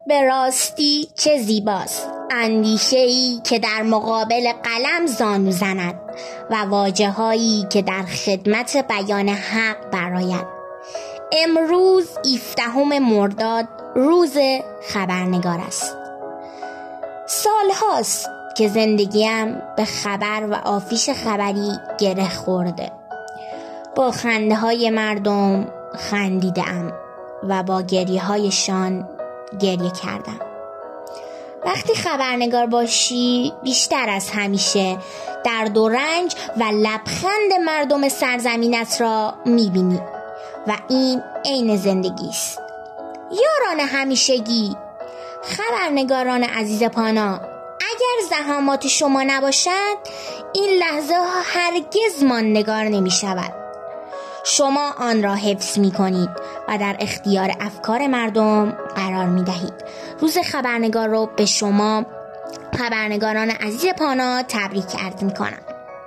به راستی چه زیباست اندیشه‌ای که در مقابل قلم زانو زند و واژه‌هایی که در خدمت بیان حق برآید. امروز 17 مرداد روز خبرنگار است. سالهاست که زندگیم به خبر و آفیش خبری گره خورده. با خنده های مردم خندیدم و با گریه هایشان گریه کردم. وقتی خبرنگار باشی بیشتر از همیشه درد و رنج و لبخند مردم سرزمینت را میبینی و این عین زندگی است. یاران همیشگی، خبرنگاران عزیز پانا، اگر زحمات شما نباشد این لحظه ها هرگز ماندگار نمی شود. شما آن را حفظ می کنید و در اختیار افکار مردم قرار می دهید. روز خبرنگار رو به شما خبرنگاران عزیز پانا تبریک عرض می کنم.